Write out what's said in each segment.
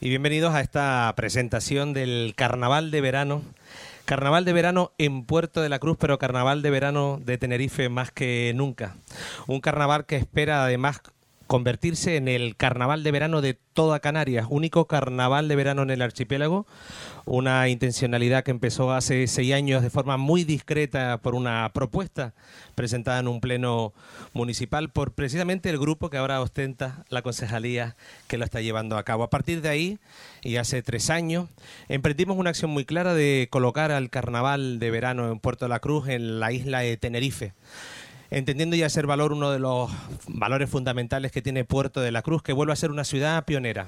y bienvenidos a esta presentación del Carnaval de Verano. Carnaval de Verano en Puerto de la Cruz, pero Carnaval de Verano de Tenerife más que nunca. Un carnaval que espera además convertirse en el Carnaval de Verano de toda Canarias, único Carnaval de Verano en el archipiélago, una intencionalidad que empezó hace 6 años de forma muy discreta por una propuesta presentada en un pleno municipal por precisamente el grupo que ahora ostenta la concejalía que lo está llevando a cabo. A partir de ahí, y hace 3 años, emprendimos una acción muy clara de colocar al Carnaval de Verano en Puerto de la Cruz en la isla de Tenerife, entendiendo ya ser valor uno de los valores fundamentales que tiene Puerto de la Cruz, que vuelve a ser una ciudad pionera,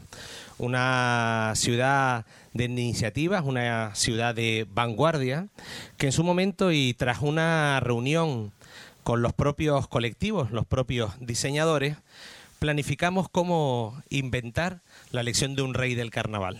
una ciudad de iniciativas, una ciudad de vanguardia, que en su momento y tras una reunión con los propios colectivos, los propios diseñadores, planificamos cómo inventar la elección de un rey del carnaval.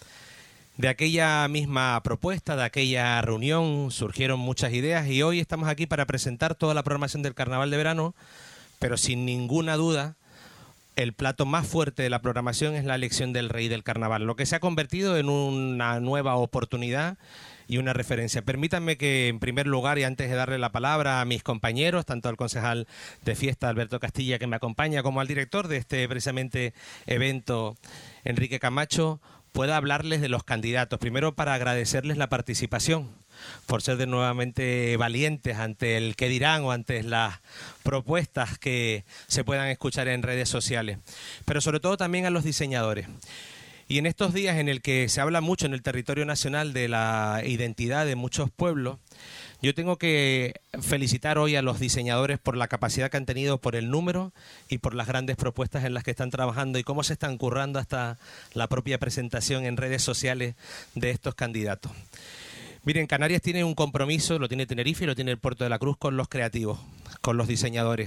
De aquella misma propuesta, de aquella reunión, surgieron muchas ideas y hoy estamos aquí para presentar toda la programación del Carnaval de Verano, pero sin ninguna duda el plato más fuerte de la programación es la elección del Rey del Carnaval, lo que se ha convertido en una nueva oportunidad y una referencia. Permítanme que en primer lugar, y antes de darle la palabra a mis compañeros, tanto al concejal de fiesta Alberto Castilla que me acompaña, como al director de este precisamente evento, Enrique Camacho, pueda hablarles de los candidatos. Primero, para agradecerles la participación, por ser de nuevamente valientes ante el qué dirán o ante las propuestas que se puedan escuchar en redes sociales. Pero sobre todo también a los diseñadores. Y en estos días en el que se habla mucho en el territorio nacional de la identidad de muchos pueblos, yo tengo que felicitar hoy a los diseñadores por la capacidad que han tenido, por el número y por las grandes propuestas en las que están trabajando y cómo se están currando hasta la propia presentación en redes sociales de estos candidatos. Miren, Canarias tiene un compromiso, lo tiene Tenerife y lo tiene el Puerto de la Cruz con los creativos, con los diseñadores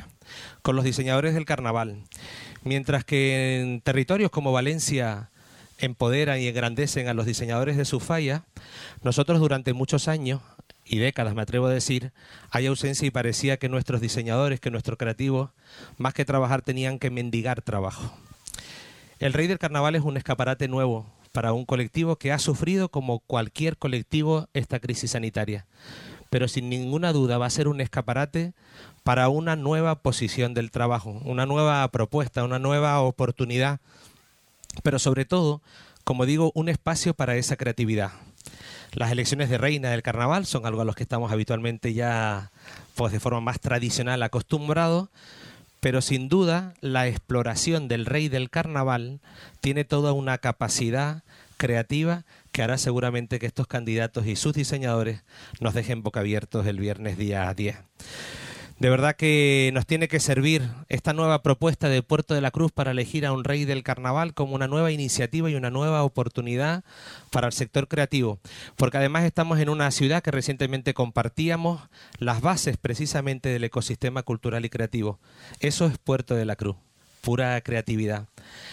del carnaval. Mientras que en territorios como Valencia empoderan y engrandecen a los diseñadores de su falla, nosotros durante muchos años y décadas, me atrevo a decir, hay ausencia y parecía que nuestros diseñadores, que nuestros creativos, más que trabajar, tenían que mendigar trabajo. El Rey del Carnaval es un escaparate nuevo para un colectivo que ha sufrido, como cualquier colectivo, esta crisis sanitaria. Pero sin ninguna duda va a ser un escaparate para una nueva posición del trabajo, una nueva propuesta, una nueva oportunidad, pero sobre todo, como digo, un espacio para esa creatividad. Las elecciones de reina del carnaval son algo a los que estamos habitualmente ya pues de forma más tradicional acostumbrados, pero sin duda la exploración del rey del carnaval tiene toda una capacidad creativa que hará seguramente que estos candidatos y sus diseñadores nos dejen boquiabiertos el viernes día 10. De verdad que nos tiene que servir esta nueva propuesta de Puerto de la Cruz para elegir a un rey del carnaval como una nueva iniciativa y una nueva oportunidad para el sector creativo, porque además estamos en una ciudad que recientemente compartíamos las bases precisamente del ecosistema cultural y creativo. Eso es Puerto de la Cruz, pura creatividad.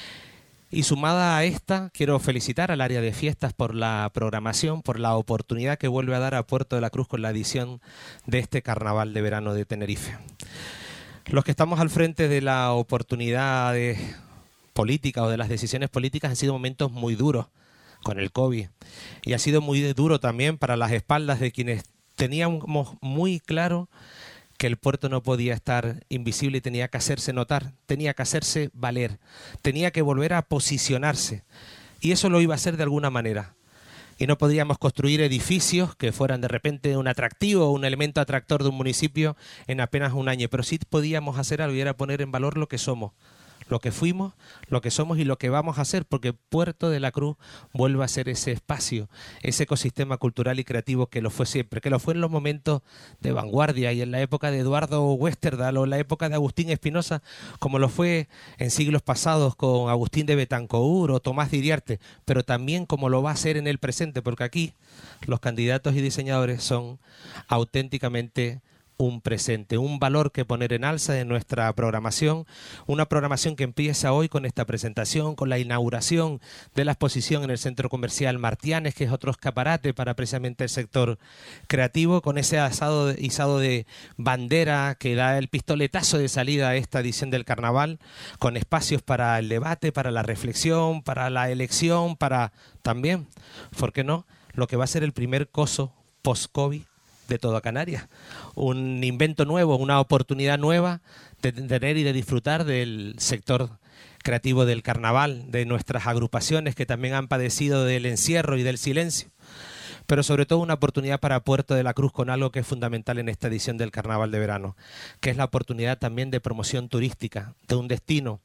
Y sumada a esta, quiero felicitar al área de fiestas por la programación, por la oportunidad que vuelve a dar a Puerto de la Cruz con la edición de este Carnaval de Verano de Tenerife. Los que estamos al frente de la oportunidad política o de las decisiones políticas han sido momentos muy duros con el COVID. Y ha sido muy duro también para las espaldas de quienes teníamos muy claro que el puerto no podía estar invisible y tenía que hacerse notar, tenía que hacerse valer, tenía que volver a posicionarse. Y eso lo iba a hacer de alguna manera. Y no podríamos construir edificios que fueran de repente un atractivo o un elemento atractor de un municipio en apenas un año, pero sí podíamos hacer algo y era poner en valor lo que somos, lo que fuimos, lo que somos y lo que vamos a hacer, porque Puerto de la Cruz vuelve a ser ese espacio, ese ecosistema cultural y creativo que lo fue siempre, que lo fue en los momentos de vanguardia y en la época de Eduardo Westerdal o en la época de Agustín Espinosa, como lo fue en siglos pasados con Agustín de Betancourt o Tomás de Iriarte, pero también como lo va a ser en el presente, porque aquí los candidatos y diseñadores son auténticamente un presente, un valor que poner en alza de nuestra programación, una programación que empieza hoy con esta presentación, con la inauguración de la exposición en el Centro Comercial Martianes, que es otro escaparate para precisamente el sector creativo, con ese izado de bandera que da el pistoletazo de salida a esta edición del Carnaval, con espacios para el debate, para la reflexión, para la elección, para también, ¿por qué no?, lo que va a ser el primer coso post-COVID de toda Canarias. Un invento nuevo, una oportunidad nueva de tener y de disfrutar del sector creativo del carnaval, de nuestras agrupaciones que también han padecido del encierro y del silencio, pero sobre todo una oportunidad para Puerto de la Cruz con algo que es fundamental en esta edición del Carnaval de Verano, que es la oportunidad también de promoción turística, de un destino.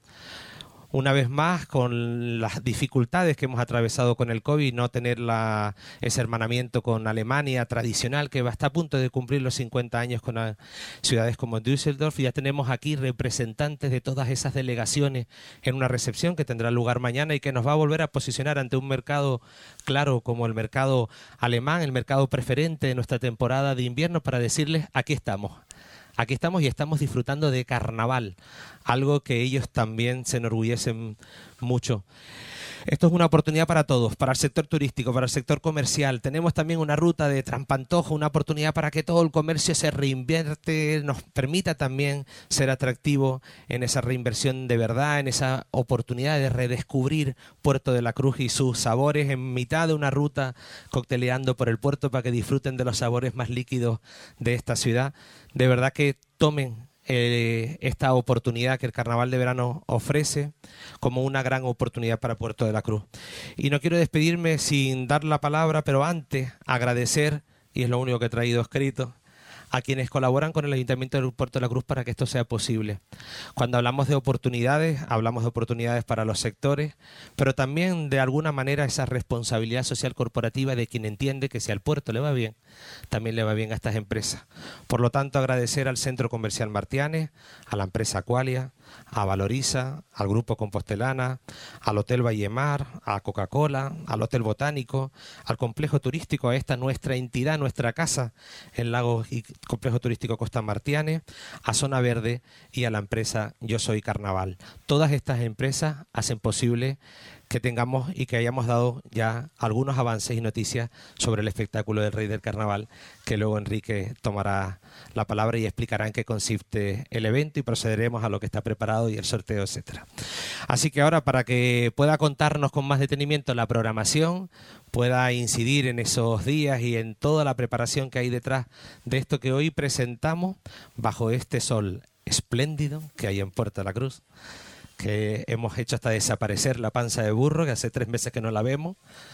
Una vez más, con las dificultades que hemos atravesado con el COVID, no tener ese hermanamiento con Alemania tradicional, que está a punto de cumplir los 50 años con ciudades como Düsseldorf, y ya tenemos aquí representantes de todas esas delegaciones en una recepción que tendrá lugar mañana y que nos va a volver a posicionar ante un mercado claro como el mercado alemán, el mercado preferente de nuestra temporada de invierno, para decirles: aquí estamos. Aquí estamos y estamos disfrutando de carnaval, algo que ellos también se enorgullecen mucho. Esto es una oportunidad para todos, para el sector turístico, para el sector comercial. Tenemos también una ruta de Trampantojo, una oportunidad para que todo el comercio se reinvierte, nos permita también ser atractivo en esa reinversión de verdad, en esa oportunidad de redescubrir Puerto de la Cruz y sus sabores en mitad de una ruta cocteleando por el puerto para que disfruten de los sabores más líquidos de esta ciudad. De verdad que tomen esta oportunidad que el Carnaval de Verano ofrece como una gran oportunidad para Puerto de la Cruz. Y no quiero despedirme sin dar la palabra, pero antes agradecer, y es lo único que he traído escrito, a quienes colaboran con el Ayuntamiento de Puerto de la Cruz para que esto sea posible. Cuando hablamos de oportunidades para los sectores, pero también de alguna manera esa responsabilidad social corporativa de quien entiende que si al puerto le va bien, también le va bien a estas empresas. Por lo tanto, agradecer al Centro Comercial Martianes, a la empresa Qualia, a Valoriza, al Grupo Compostelana, al Hotel Vallemar, a Coca-Cola, al Hotel Botánico, al Complejo Turístico, a esta nuestra entidad, nuestra casa, el Lago y Complejo Turístico Costa Martianes, a Zona Verde y a la empresa Yo Soy Carnaval. Todas estas empresas hacen posible que tengamos y que hayamos dado ya algunos avances y noticias sobre el espectáculo del Rey del Carnaval, que luego Enrique tomará la palabra y explicará en qué consiste el evento y procederemos a lo que está preparado y el sorteo, etcétera. Así que ahora, para que pueda contarnos con más detenimiento la programación, pueda incidir en esos días y en toda la preparación que hay detrás de esto que hoy presentamos bajo este sol espléndido que hay en Puerto de la Cruz, que hemos hecho hasta desaparecer la panza de burro, que hace 3 meses que no la vemos.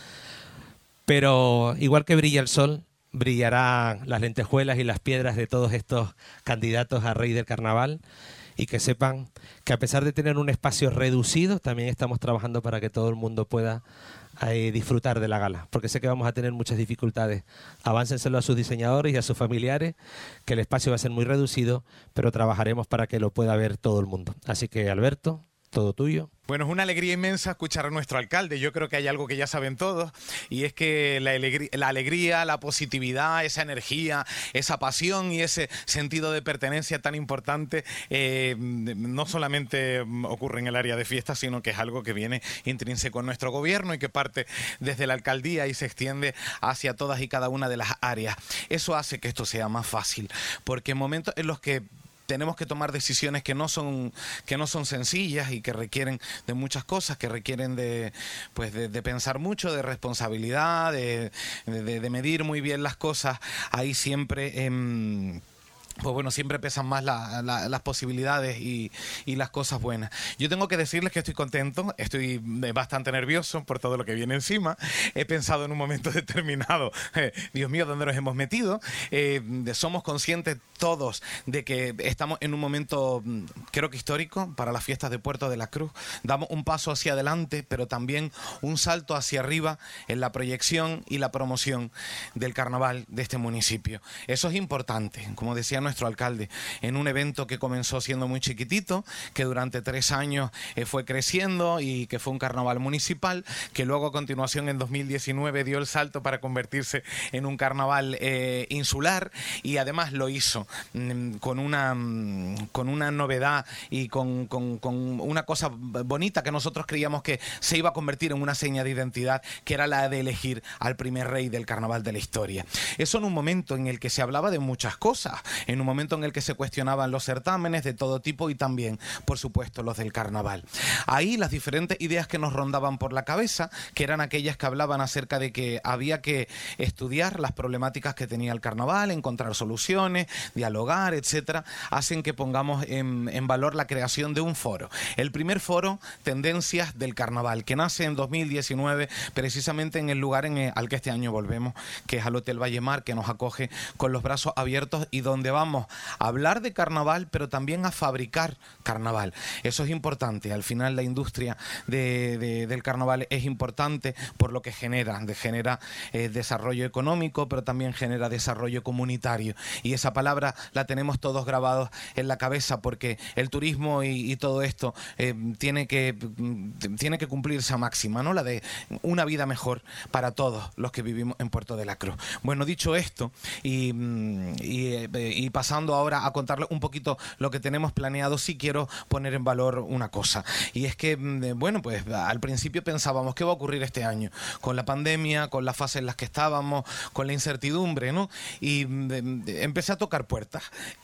Pero igual que brilla el sol, brillarán las lentejuelas y las piedras de todos estos candidatos a Rey del Carnaval, y que sepan que a pesar de tener un espacio reducido, también estamos trabajando para que todo el mundo pueda disfrutar de la gala, porque sé que vamos a tener muchas dificultades. Aváncenselo a sus diseñadores y a sus familiares, que el espacio va a ser muy reducido, pero trabajaremos para que lo pueda ver todo el mundo. Así que, Alberto, todo tuyo. Bueno, es una alegría inmensa escuchar a nuestro alcalde. Yo creo que hay algo que ya saben todos, y es que la alegría, la positividad, esa energía, esa pasión y ese sentido de pertenencia tan importante no solamente ocurre en el área de fiestas, sino que es algo que viene intrínseco en nuestro gobierno y que parte desde la alcaldía y se extiende hacia todas y cada una de las áreas. Eso hace que esto sea más fácil, porque en momentos en los que tenemos que tomar decisiones que no son sencillas y que requieren de muchas cosas, que requieren de pensar mucho, de responsabilidad, de medir muy bien las cosas. Ahí siempre pues bueno, siempre pesan más las posibilidades y las cosas buenas. Yo tengo que decirles que estoy contento, estoy bastante nervioso por todo lo que viene encima. He pensado en un momento determinado, Dios mío, ¿dónde nos hemos metido? Somos conscientes todos de que estamos en un momento, creo que histórico, para las fiestas de Puerto de la Cruz. Damos un paso hacia adelante, pero también un salto hacia arriba en la proyección y la promoción del carnaval de este municipio. Eso es importante. Como decía nuestro alcalde, en un evento que comenzó siendo muy chiquitito, que durante 3 años fue creciendo y que fue un carnaval municipal, que luego a continuación en 2019 dio el salto para convertirse en un carnaval insular, y además lo hizo con una novedad y con una cosa bonita que nosotros creíamos que se iba a convertir en una seña de identidad, que era la de elegir al primer rey del carnaval de la historia. Eso en un momento en el que se hablaba de muchas cosas, en un momento en el que se cuestionaban los certámenes de todo tipo y también, por supuesto, los del carnaval. Ahí las diferentes ideas que nos rondaban por la cabeza, que eran aquellas que hablaban acerca de que había que estudiar las problemáticas que tenía el carnaval, encontrar soluciones, dialogar, etcétera, hacen que pongamos en valor la creación de un foro. El primer foro, Tendencias del Carnaval, que nace en 2019 precisamente en el lugar al que este año volvemos, que es al Hotel Vallemar, que nos acoge con los brazos abiertos y donde vamos a hablar de carnaval, pero también a fabricar carnaval. Eso es importante. Al final la industria del carnaval es importante por lo que genera desarrollo económico, pero también genera desarrollo comunitario. Y esa palabra la tenemos todos grabados en la cabeza, porque el turismo y todo esto tiene que cumplirse a máxima, ¿no? La de una vida mejor para todos los que vivimos en Puerto de la Cruz. Bueno, dicho esto, y pasando ahora a contarles un poquito lo que tenemos planeado, sí quiero poner en valor una cosa. Y es que, bueno, pues al principio pensábamos qué va a ocurrir este año, con la pandemia, con la fase en las que estábamos, con la incertidumbre, ¿no? Y empecé a tocar puertas.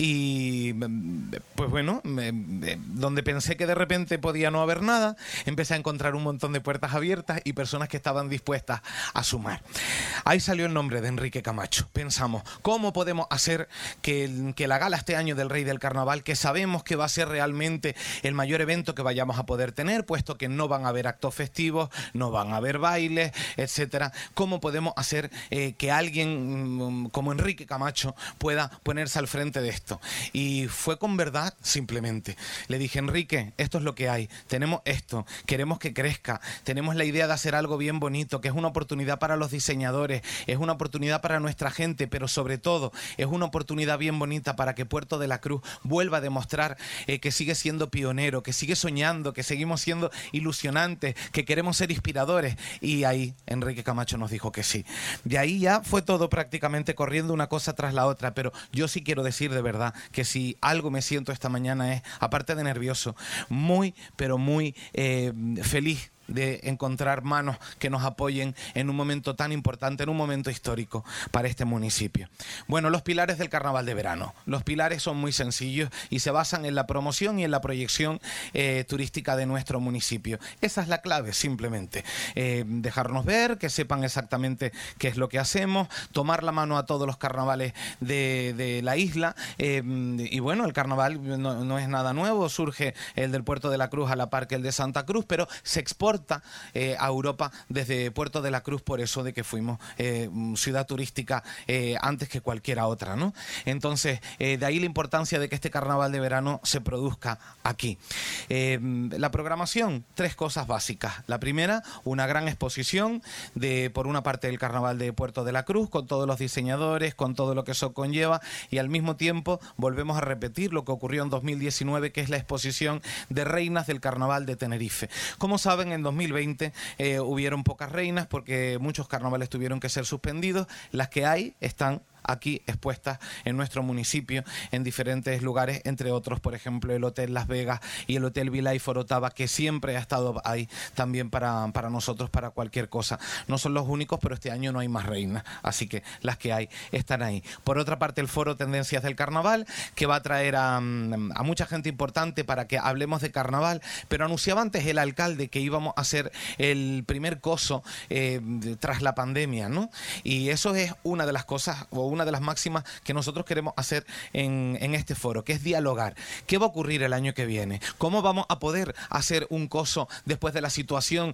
Y pues bueno, donde pensé que de repente podía no haber nada, empecé a encontrar un montón de puertas abiertas y personas que estaban dispuestas a sumar. Ahí salió el nombre de Enrique Camacho. Pensamos, ¿cómo podemos hacer que la gala este año del Rey del Carnaval, que sabemos que va a ser realmente el mayor evento que vayamos a poder tener, puesto que no van a haber actos festivos, no van a haber bailes, etcétera, cómo podemos hacer que alguien como Enrique Camacho pueda ponerse al frente de esto? Y fue con verdad, simplemente. Le dije, Enrique, esto es lo que hay, tenemos esto, queremos que crezca, tenemos la idea de hacer algo bien bonito, que es una oportunidad para los diseñadores, es una oportunidad para nuestra gente, pero sobre todo es una oportunidad bien bonita para que Puerto de la Cruz vuelva a demostrar que sigue siendo pionero, que sigue soñando, que seguimos siendo ilusionantes, que queremos ser inspiradores. Y ahí Enrique Camacho nos dijo que sí. De ahí ya fue todo prácticamente corriendo una cosa tras la otra, pero yo sí quiero decir de verdad que si algo me siento esta mañana es, aparte de nervioso, muy, pero muy feliz de encontrar manos que nos apoyen en un momento tan importante, en un momento histórico para este municipio. Bueno, los pilares del Carnaval de Verano. Los pilares son muy sencillos y se basan en la promoción y en la proyección turística de nuestro municipio. Esa es la clave, simplemente. Dejarnos ver, que sepan exactamente qué es lo que hacemos, tomar la mano a todos los carnavales de la isla. Y bueno, el carnaval no es nada nuevo, surge el del Puerto de la Cruz a la par que el de Santa Cruz, pero se exporta a Europa desde Puerto de la Cruz, por eso de que fuimos ciudad turística antes que cualquiera otra, ¿no? Entonces, de ahí la importancia de que este carnaval de verano se produzca aquí. La programación, 3 cosas básicas. La primera, una gran exposición por una parte del carnaval de Puerto de la Cruz, con todos los diseñadores, con todo lo que eso conlleva, y al mismo tiempo volvemos a repetir lo que ocurrió en 2019, que es la exposición de reinas del carnaval de Tenerife. Como saben, en 2020 hubieron pocas reinas porque muchos carnavales tuvieron que ser suspendidos. Las que hay están aquí expuestas en nuestro municipio en diferentes lugares, entre otros, por ejemplo, el Hotel Las Vegas y el Hotel Vila y Forotava, que siempre ha estado ahí también para nosotros, para cualquier cosa. No son los únicos, pero este año no hay más reinas, así que las que hay están ahí. Por otra parte, el foro Tendencias del Carnaval, que va a traer a mucha gente importante para que hablemos de carnaval, pero anunciaba antes el alcalde que íbamos a hacer el primer coso tras la pandemia, ¿no? Y eso es una de las cosas, o una de las máximas que nosotros queremos hacer en este foro, que es dialogar. ¿Qué va a ocurrir el año que viene? ¿Cómo vamos a poder hacer un coso después de la situación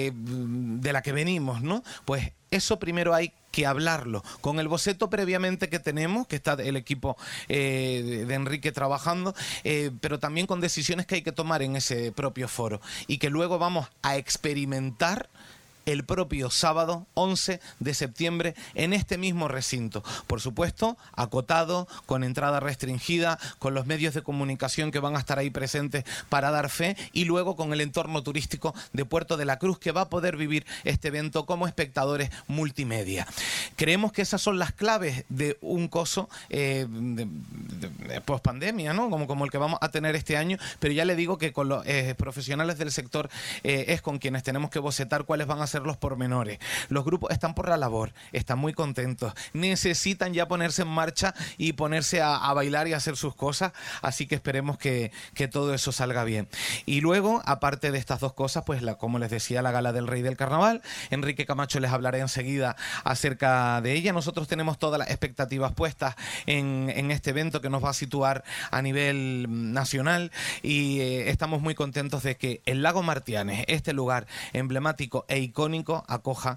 de la que venimos, ¿no? Pues eso primero hay que hablarlo. Con el boceto previamente que tenemos, que está el equipo de Enrique trabajando, pero también con decisiones que hay que tomar en ese propio foro y que luego vamos a experimentar el propio sábado 11 de septiembre en este mismo recinto. Por supuesto, acotado, con entrada restringida, con los medios de comunicación que van a estar ahí presentes para dar fe, y luego con el entorno turístico de Puerto de la Cruz, que va a poder vivir este evento como espectadores multimedia. Creemos que esas son las claves de un coso de pospandemia, ¿no? Como el que vamos a tener este año, pero ya le digo que con los profesionales del sector es con quienes tenemos que bocetar cuáles van a ser los pormenores. Los grupos están por la labor, están muy contentos, necesitan ya ponerse en marcha y ponerse a bailar y a hacer sus cosas, así que esperemos que todo eso salga bien. Y luego, aparte de estas dos cosas, pues como les decía, la Gala del Rey del Carnaval. Enrique Camacho les hablaré enseguida acerca de ella. Nosotros tenemos todas las expectativas puestas en este evento que nos va a situar a nivel nacional, y estamos muy contentos de que el Lago Martianes, este lugar emblemático e icónico, acoja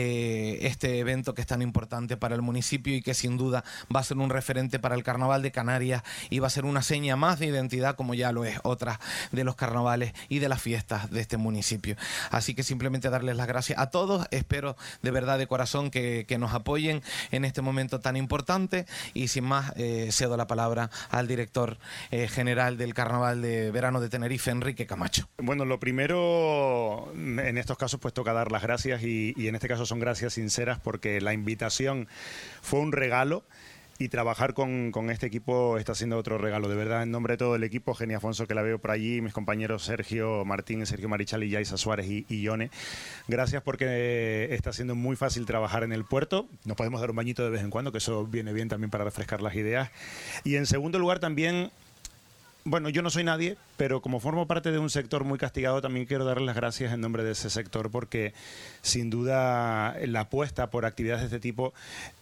este evento que es tan importante para el municipio y que sin duda va a ser un referente para el Carnaval de Canarias, y va a ser una seña más de identidad, como ya lo es otras de los carnavales y de las fiestas de este municipio. Así que simplemente darles las gracias a todos. Espero de verdad, de corazón, que nos apoyen en este momento tan importante, y sin más cedo la palabra al director general del Carnaval de Verano de Tenerife, Enrique Camacho. Bueno, lo primero, en estos casos pues toca dar las gracias, y en este caso son gracias sinceras, porque la invitación fue un regalo, y trabajar con este equipo está siendo otro regalo. De verdad, en nombre de todo el equipo, Genia Afonso, que la veo por allí, mis compañeros Sergio Martín, Sergio Marichal y Yaisa Suárez y Ione, gracias, porque está siendo muy fácil trabajar en el puerto. Nos podemos dar un bañito de vez en cuando, que eso viene bien también para refrescar las ideas. Y en segundo lugar también, bueno, yo no soy nadie, pero como formo parte de un sector muy castigado, también quiero darles las gracias en nombre de ese sector, porque sin duda la apuesta por actividades de este tipo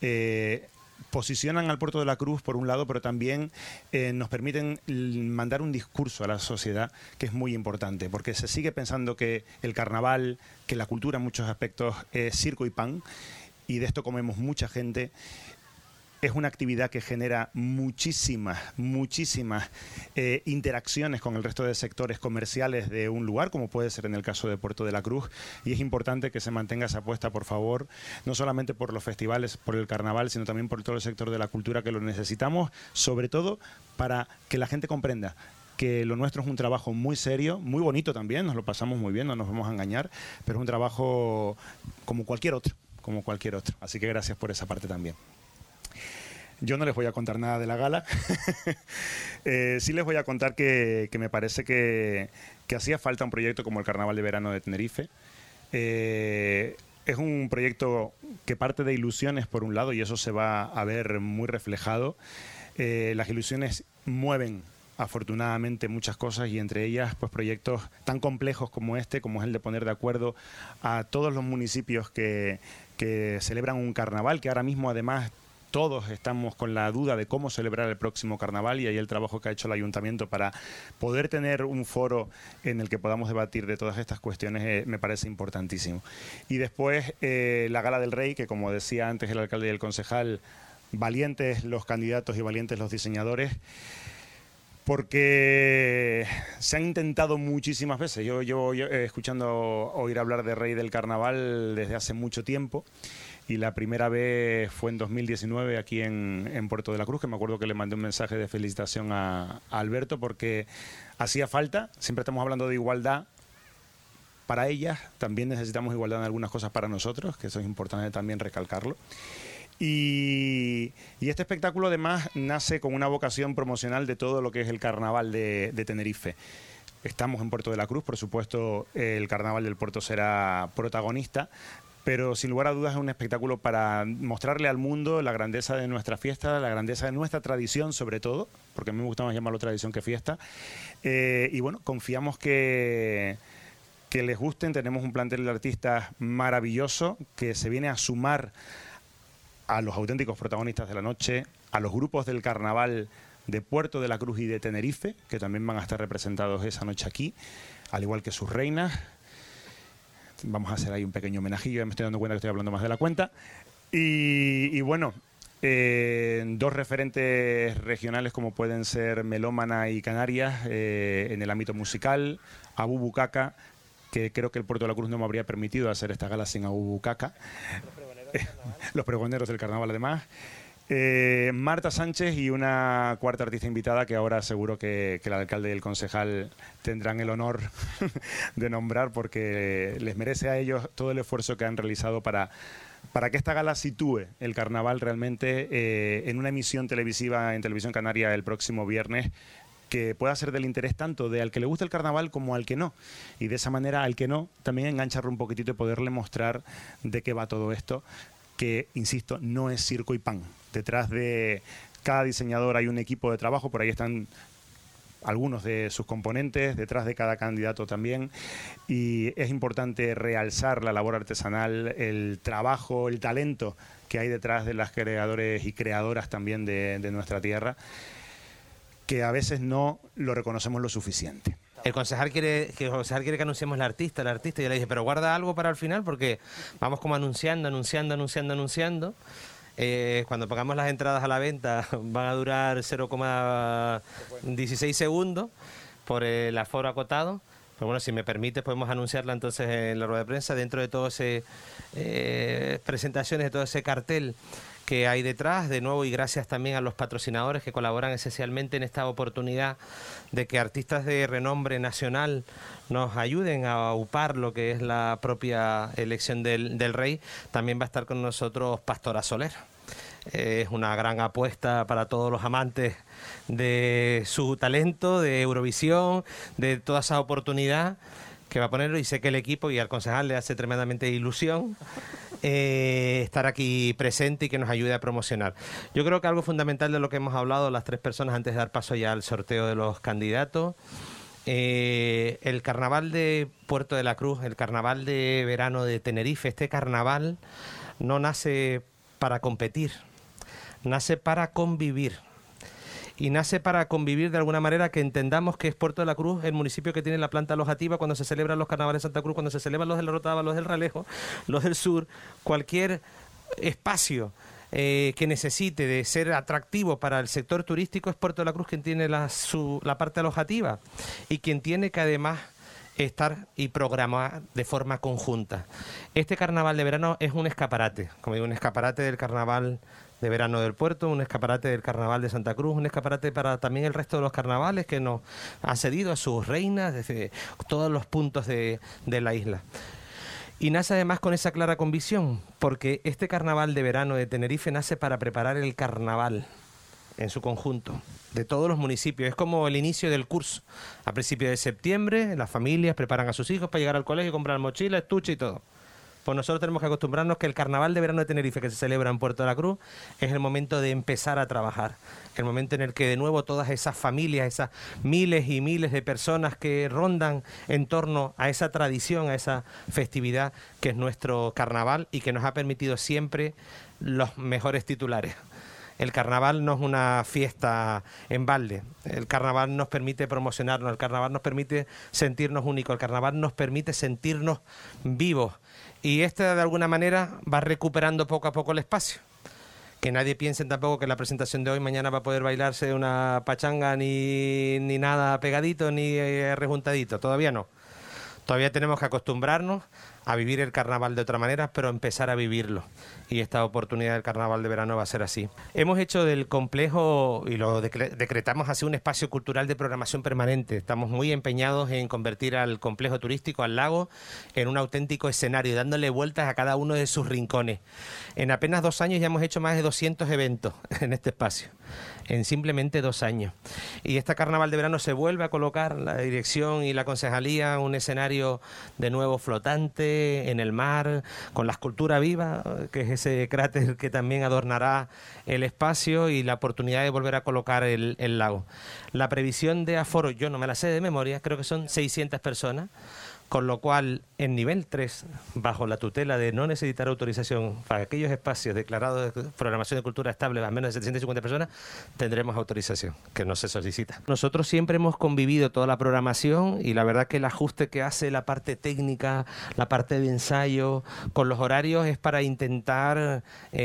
posicionan al Puerto de la Cruz por un lado, pero también nos permiten mandar un discurso a la sociedad que es muy importante, porque se sigue pensando que el carnaval, que la cultura en muchos aspectos es circo y pan, y de esto comemos mucha gente. Es una actividad que genera muchísimas interacciones con el resto de sectores comerciales de un lugar, como puede ser en el caso de Puerto de la Cruz, y es importante que se mantenga esa apuesta, por favor, no solamente por los festivales, por el carnaval, sino también por todo el sector de la cultura, que lo necesitamos, sobre todo para que la gente comprenda que lo nuestro es un trabajo muy serio, muy bonito también, nos lo pasamos muy bien, no nos vamos a engañar, pero es un trabajo como cualquier otro, Así que gracias por esa parte también. Yo no les voy a contar nada de la gala. Sí les voy a contar que me parece que hacía falta un proyecto como el Carnaval de Verano de Tenerife. Es un proyecto que parte de ilusiones, por un lado, y eso se va a ver muy reflejado. Las ilusiones mueven, afortunadamente, muchas cosas, y entre ellas pues proyectos tan complejos como este, como es el de poner de acuerdo a todos los municipios que celebran un carnaval, que ahora mismo además todos estamos con la duda de cómo celebrar el próximo carnaval, y ahí el trabajo que ha hecho el ayuntamiento para poder tener un foro en el que podamos debatir de todas estas cuestiones me parece importantísimo. Y después la Gala del Rey, que como decía antes el alcalde y el concejal, valientes los candidatos y valientes los diseñadores, porque se han intentado muchísimas veces. Yo llevo escuchando oír hablar de Rey del Carnaval desde hace mucho tiempo, y la primera vez fue en 2019 aquí en Puerto de la Cruz, que me acuerdo que le mandé un mensaje de felicitación a Alberto, porque hacía falta. Siempre estamos hablando de igualdad para ellas, también necesitamos igualdad en algunas cosas para nosotros, que eso es importante también recalcarlo. Y este espectáculo además nace con una vocación promocional de todo lo que es el Carnaval de Tenerife. Estamos en Puerto de la Cruz, por supuesto el Carnaval del Puerto será protagonista, pero sin lugar a dudas es un espectáculo para mostrarle al mundo la grandeza de nuestra fiesta, la grandeza de nuestra tradición sobre todo, porque a mí me gusta más llamarlo tradición que fiesta, y bueno, confiamos que les gusten. Tenemos un plantel de artistas maravilloso que se viene a sumar a los auténticos protagonistas de la noche, a los grupos del carnaval de Puerto de la Cruz y de Tenerife, que también van a estar representados esa noche aquí, al igual que sus reinas. Vamos a hacer ahí un pequeño homenajillo, ya me estoy dando cuenta que estoy hablando más de la cuenta. Y bueno, dos referentes regionales como pueden ser Melómana y Canarias en el ámbito musical, Abu Bukaka, que creo que el Puerto de la Cruz no me habría permitido hacer esta gala sin Abucaca. Los pregoneros del carnaval, además. Marta Sánchez y una cuarta artista invitada que ahora seguro que el alcalde y el concejal tendrán el honor de nombrar, porque les merece a ellos todo el esfuerzo que han realizado para que esta gala sitúe el carnaval realmente en una emisión televisiva en Televisión Canaria el próximo viernes, que pueda ser del interés tanto de al que le gusta el carnaval como al que no. Y de esa manera al que no también engancharle un poquitito y poderle mostrar de qué va todo esto, que, insisto, no es circo y pan. Detrás de cada diseñador hay un equipo de trabajo, por ahí están algunos de sus componentes, detrás de cada candidato también, y es importante realzar la labor artesanal, el trabajo, el talento que hay detrás de las creadores y creadoras también de nuestra tierra, que a veces no lo reconocemos lo suficiente. El concejal quiere que anunciemos la artista, y yo le dije, pero guarda algo para el final, porque vamos como anunciando. Cuando pongamos las entradas a la venta van a durar 0,16 segundos por el aforo acotado. Pero bueno, si me permite, podemos anunciarla entonces en la rueda de prensa, dentro de todo ese presentaciones, de todo ese cartel que hay detrás, de nuevo, y gracias también a los patrocinadores que colaboran esencialmente en esta oportunidad de que artistas de renombre nacional nos ayuden a upar lo que es la propia elección del rey. También va a estar con nosotros Pastora Soler. Es una gran apuesta para todos los amantes de su talento, de Eurovisión, de toda esa oportunidad que va a ponerlo, y sé que el equipo y al concejal le hace tremendamente ilusión estar aquí presente y que nos ayude a promocionar. Yo creo que algo fundamental de lo que hemos hablado las tres personas antes de dar paso ya al sorteo de los candidatos, el carnaval de Puerto de la Cruz, el carnaval de verano de Tenerife, este carnaval no nace para competir, nace para convivir. Y nace para convivir de alguna manera, que entendamos que es Puerto de la Cruz el municipio que tiene la planta alojativa cuando se celebran los carnavales de Santa Cruz, cuando se celebran los de la Rotava, los del Ralejo, los del sur, cualquier espacio que necesite de ser atractivo para el sector turístico, es Puerto de la Cruz quien tiene la parte alojativa y quien tiene que además estar y programar de forma conjunta. Este carnaval de verano es un escaparate, como digo, un escaparate del carnaval de verano del puerto, un escaparate del carnaval de Santa Cruz, un escaparate para también el resto de los carnavales que nos han cedido a sus reinas desde todos los puntos de la isla. Y nace además con esa clara convicción, porque este carnaval de verano de Tenerife nace para preparar el carnaval en su conjunto, de todos los municipios. Es como el inicio del curso. A principios de septiembre, las familias preparan a sus hijos para llegar al colegio, comprar mochila, estuche y todo. Pues nosotros tenemos que acostumbrarnos que el carnaval de verano de Tenerife, que se celebra en Puerto de la Cruz, es el momento de empezar a trabajar. El momento en el que de nuevo todas esas familias, esas miles y miles de personas que rondan en torno a esa tradición, a esa festividad que es nuestro carnaval y que nos ha permitido siempre los mejores titulares. El carnaval no es una fiesta en balde, el carnaval nos permite promocionarnos, el carnaval nos permite sentirnos únicos, el carnaval nos permite sentirnos vivos, y de alguna manera va recuperando poco a poco el espacio. Que nadie piense tampoco que la presentación de hoy mañana va a poder bailarse una pachanga ni nada pegadito ni rejuntadito, todavía no. Todavía tenemos que acostumbrarnos a vivir el carnaval de otra manera, pero empezar a vivirlo. Y esta oportunidad del carnaval de verano va a ser así. Hemos hecho del complejo, y lo decretamos así, un espacio cultural de programación permanente. Estamos muy empeñados en convertir al complejo turístico, al lago, en un auténtico escenario, dándole vueltas a cada uno de sus rincones. En apenas 2 años ya hemos hecho más de 200 eventos en este espacio, en simplemente 2 años. Y este carnaval de verano se vuelve a colocar la dirección y la concejalía un escenario de nuevo flotante en el mar, con la escultura viva, que es ese cráter que también adornará el espacio, y la oportunidad de volver a colocar el lago. La previsión de aforo, yo no me la sé de memoria, creo que son 600 personas, con lo cual En nivel 3, bajo la tutela de no necesitar autorización para aquellos espacios declarados de programación de cultura estable a menos de 750 personas, tendremos autorización, que no se solicita. Nosotros siempre hemos convivido toda la programación y la verdad que el ajuste que hace la parte técnica, la parte de ensayo, con los horarios es para intentar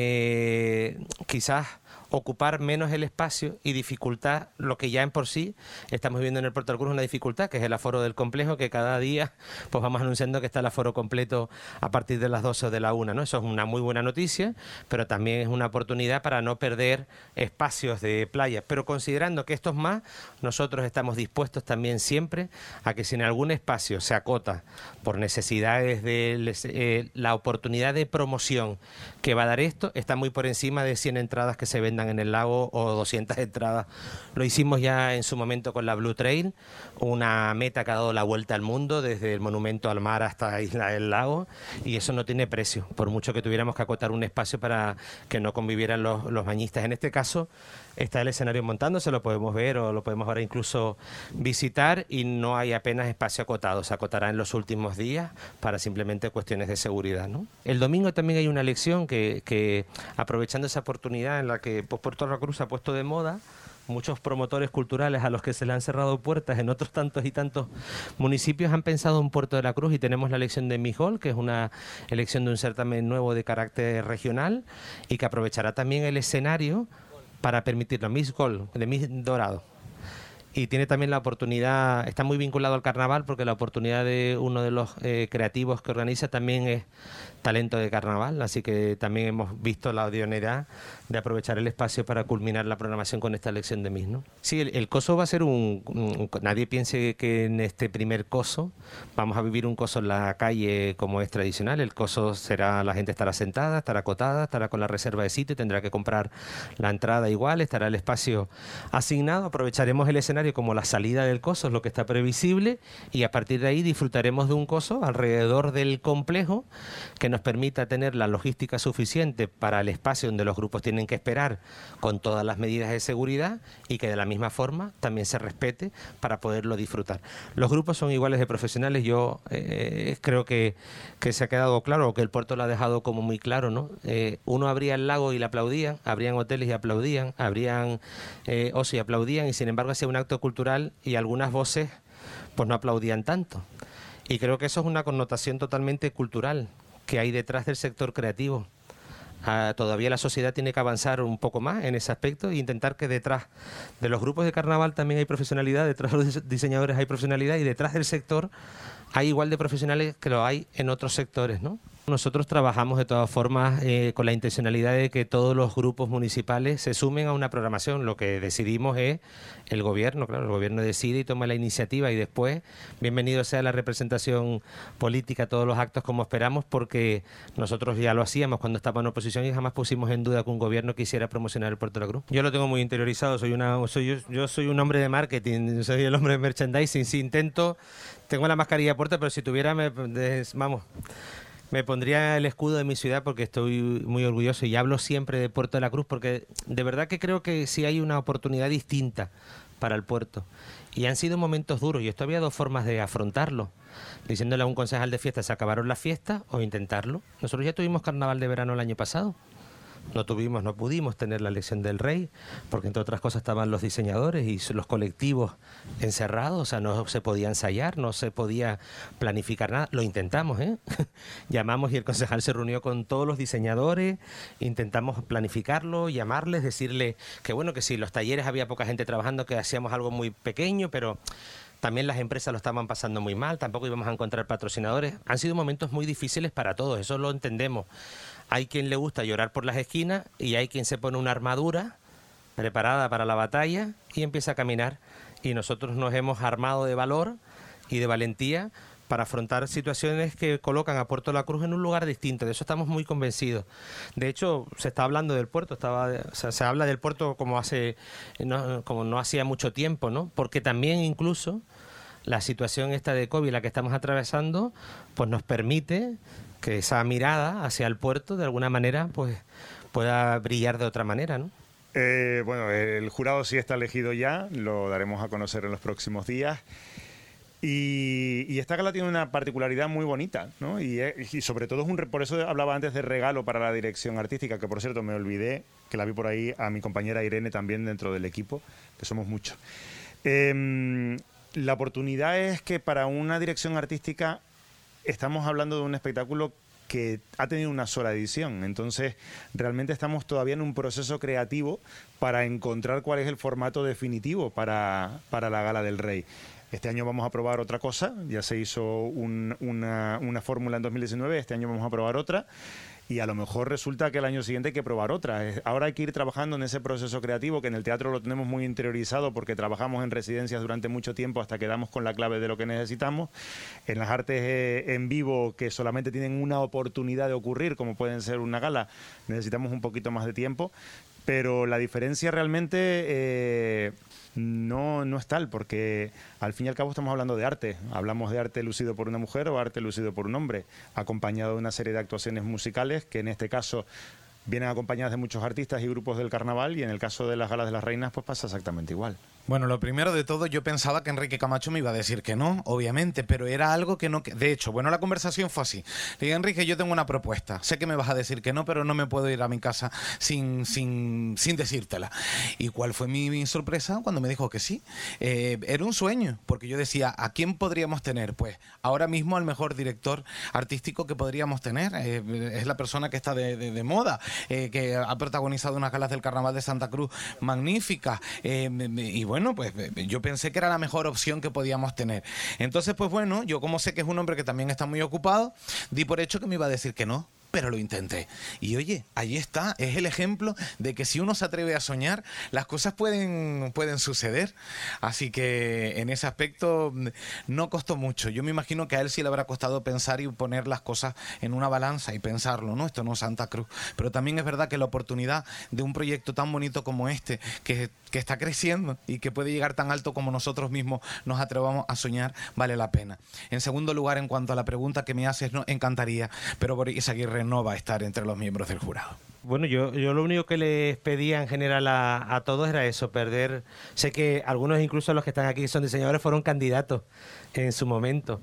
quizás ocupar menos el espacio y dificultar lo que ya en por sí estamos viviendo en el Puerto de la Cruz, una dificultad, que es el aforo del complejo, que cada día pues vamos anunciando que está el aforo completo a partir de las 12 o de la 1, ¿no? Eso es una muy buena noticia, pero también es una oportunidad para no perder espacios de playa. Pero considerando que esto es más, nosotros estamos dispuestos también siempre a que si en algún espacio se acota por necesidades de la oportunidad de promoción que va a dar esto, está muy por encima de 100 entradas que se vendan en el lago o 200 entradas. Lo hicimos ya en su momento con la Blue Trail, una meta que ha dado la vuelta al mundo desde el Monumento al Mar hasta Isla del Lago, y eso no tiene precio, por mucho que tuviéramos que acotar un espacio para que no convivieran los bañistas. En este caso está el escenario montándose, lo podemos ver o lo podemos ahora incluso visitar, y no hay apenas espacio acotado, se acotará en los últimos días para simplemente cuestiones de seguridad, ¿no? El domingo también hay una lección que aprovechando esa oportunidad en la que Puerto de la Cruz se ha puesto de moda, muchos promotores culturales a los que se le han cerrado puertas en otros tantos y tantos municipios han pensado en Puerto de la Cruz, y tenemos la elección de Miss Gol, que es una elección de un certamen nuevo de carácter regional y que aprovechará también el escenario para permitirlo, Miss Gol, de Miss Dorado. Y tiene también la oportunidad, está muy vinculado al carnaval, porque la oportunidad de uno de los creativos que organiza también es talento de carnaval, así que también hemos visto la idoneidad de aprovechar el espacio para culminar la programación con esta elección de Miss, ¿no? Sí, el coso va a ser nadie piense que en este primer coso vamos a vivir un coso en la calle como es tradicional. El coso será, la gente estará sentada, estará acotada, estará con la reserva de sitio, tendrá que comprar la entrada igual, estará el espacio asignado, aprovecharemos el escenario como la salida del coso, es lo que está previsible, y a partir de ahí disfrutaremos de un coso alrededor del complejo que nos permita tener la logística suficiente para el espacio donde los grupos tienen que esperar, con todas las medidas de seguridad, y que de la misma forma también se respete para poderlo disfrutar. Los grupos son iguales de profesionales. Yo creo que se ha quedado claro, o que el puerto lo ha dejado como muy claro, ¿no? Uno abría el lago y le aplaudían, abrían hoteles y aplaudían, abrían ocio y aplaudían, y sin embargo hacía un acto cultural y algunas voces pues no aplaudían tanto. Y creo que eso es una connotación totalmente cultural que hay detrás del sector creativo. Todavía la sociedad tiene que avanzar un poco más en ese aspecto e intentar que detrás de los grupos de carnaval también hay profesionalidad, detrás de los diseñadores hay profesionalidad, y detrás del sector hay igual de profesionales que lo hay en otros sectores, ¿no? Nosotros trabajamos de todas formas con la intencionalidad de que todos los grupos municipales se sumen a una programación. Lo que decidimos es el gobierno, claro, el gobierno decide y toma la iniciativa, y después bienvenido sea la representación política, todos los actos como esperamos, porque nosotros ya lo hacíamos cuando estábamos en oposición y jamás pusimos en duda que un gobierno quisiera promocionar el Puerto de la Cruz. Yo lo tengo muy interiorizado, yo soy un hombre de marketing, soy el hombre de merchandising. Si intento, tengo la mascarilla puesta, pero si tuviera, me pondría el escudo de mi ciudad, porque estoy muy orgulloso y hablo siempre de Puerto de la Cruz, porque de verdad que creo que sí hay una oportunidad distinta para el puerto. Y han sido momentos duros, y esto había dos formas de afrontarlo. Diciéndole a un concejal de fiesta se acabaron las fiestas, o intentarlo. Nosotros ya tuvimos carnaval de verano el año pasado. No pudimos tener la elección del rey, porque entre otras cosas estaban los diseñadores y los colectivos encerrados, o sea, no se podía ensayar, no se podía planificar nada. Lo intentamos, llamamos, y el concejal se reunió con todos los diseñadores, intentamos planificarlo, llamarles, decirle que bueno, que si los talleres había poca gente trabajando, que hacíamos algo muy pequeño, pero también las empresas lo estaban pasando muy mal, tampoco íbamos a encontrar patrocinadores. Han sido momentos muy difíciles para todos, eso lo entendemos. Hay quien le gusta llorar por las esquinas, y hay quien se pone una armadura preparada para la batalla y empieza a caminar. Y nosotros nos hemos armado de valor y de valentía para afrontar situaciones que colocan a Puerto de la Cruz en un lugar distinto. De eso estamos muy convencidos. De hecho, se está hablando del puerto, se habla del puerto como no hacía mucho tiempo, ¿no? Porque también incluso la situación esta de COVID, la que estamos atravesando, pues nos permite que esa mirada hacia el puerto de alguna manera pues pueda brillar de otra manera, ¿no? Bueno, el jurado sí está elegido ya, lo daremos a conocer en los próximos días. Y esta gala tiene una particularidad muy bonita, ¿no? Y sobre todo por eso hablaba antes de regalo para la dirección artística, que por cierto me olvidé, que la vi por ahí, a mi compañera Irene también dentro del equipo, que somos muchos. La oportunidad es que para una dirección artística estamos hablando de un espectáculo que ha tenido una sola edición, entonces realmente estamos todavía en un proceso creativo para encontrar cuál es el formato definitivo para la Gala del Rey. Este año vamos a probar otra cosa, ya se hizo una fórmula en 2019, este año vamos a probar otra y a lo mejor resulta que el año siguiente hay que probar otra. Ahora hay que ir trabajando en ese proceso creativo que en el teatro lo tenemos muy interiorizado porque trabajamos en residencias durante mucho tiempo hasta que damos con la clave de lo que necesitamos. En las artes en vivo que solamente tienen una oportunidad de ocurrir, como pueden ser una gala, necesitamos un poquito más de tiempo. Pero la diferencia realmente no es tal, porque al fin y al cabo estamos hablando de arte. Hablamos de arte lucido por una mujer o arte lucido por un hombre, acompañado de una serie de actuaciones musicales que en este caso vienen acompañadas de muchos artistas y grupos del carnaval, y en el caso de las galas de las reinas pues pasa exactamente igual. Bueno, lo primero de todo, yo pensaba que Enrique Camacho me iba a decir que no, obviamente, pero era algo que no... De hecho, bueno, la conversación fue así. Le dije, Enrique, yo tengo una propuesta. Sé que me vas a decir que no, pero no me puedo ir a mi casa sin decírtela. ¿Y cuál fue mi sorpresa cuando me dijo que sí? Era un sueño, porque yo decía, ¿a quién podríamos tener? Pues ahora mismo al mejor director artístico que podríamos tener. Es la persona que está de moda, que ha protagonizado unas galas del Carnaval de Santa Cruz magníficas. Y bueno, pues yo pensé que era la mejor opción que podíamos tener. Entonces, pues bueno, yo como sé que es un hombre que también está muy ocupado, di por hecho que me iba a decir que no. Pero lo intenté. Y oye, ahí está, es el ejemplo de que si uno se atreve a soñar, las cosas pueden suceder. Así que en ese aspecto no costó mucho. Yo me imagino que a él sí le habrá costado pensar y poner las cosas en una balanza y pensarlo, ¿no? Esto no es Santa Cruz. Pero también es verdad que la oportunidad de un proyecto tan bonito como este, que está creciendo y que puede llegar tan alto como nosotros mismos nos atrevamos a soñar, vale la pena. En segundo lugar, en cuanto a la pregunta que me haces, no, encantaría, pero Boris Aguirre no va a estar entre los miembros del jurado. Bueno, yo lo único que les pedía en general a todos era eso, perder... Sé que algunos, incluso los que están aquí, son diseñadores, fueron candidatos en su momento.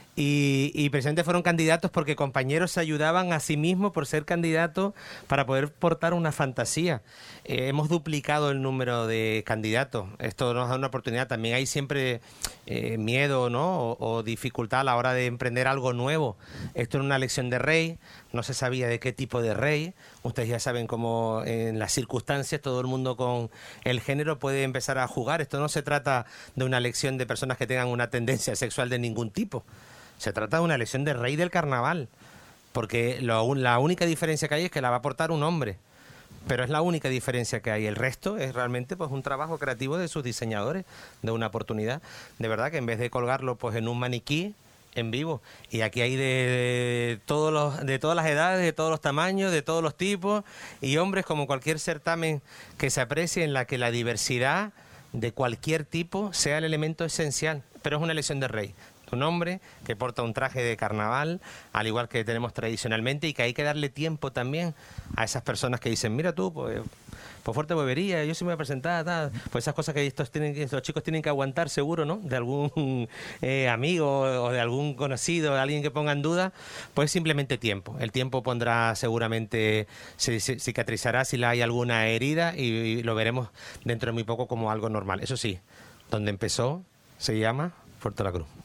Y precisamente fueron candidatos porque compañeros se ayudaban a sí mismos por ser candidatos para poder portar una fantasía. Hemos duplicado el número de candidatos. Esto nos da una oportunidad. También hay siempre miedo, ¿no? o dificultad a la hora de emprender algo nuevo. Esto era una elección de rey, no se sabía de qué tipo de rey. Ustedes ya saben cómo en las circunstancias todo el mundo con el género puede empezar a jugar. Esto no se trata de una elección de personas que tengan una tendencia sexual de ningún tipo. Se trata de una elección de rey del carnaval, porque la única diferencia que hay es que la va a portar un hombre, pero es la única diferencia que hay. El resto es realmente pues un trabajo creativo de sus diseñadores, de una oportunidad. De verdad que en vez de colgarlo pues en un maniquí en vivo, y aquí hay de todas las edades, de todos los tamaños, de todos los tipos, y hombres, como cualquier certamen que se aprecie, en la que la diversidad de cualquier tipo sea el elemento esencial, pero es una elección de rey. Un hombre que porta un traje de carnaval, al igual que tenemos tradicionalmente, y que hay que darle tiempo también a esas personas que dicen, mira tú, pues fuerte bobería, yo sí me voy a presentar, tal. Pues esas cosas que estos chicos tienen que aguantar seguro, ¿no? De algún amigo o de algún conocido, de alguien que ponga en duda, pues simplemente tiempo. El tiempo pondrá seguramente, cicatrizará si hay alguna herida y lo veremos dentro de muy poco como algo normal. Eso sí, donde empezó se llama Puerto de la Cruz.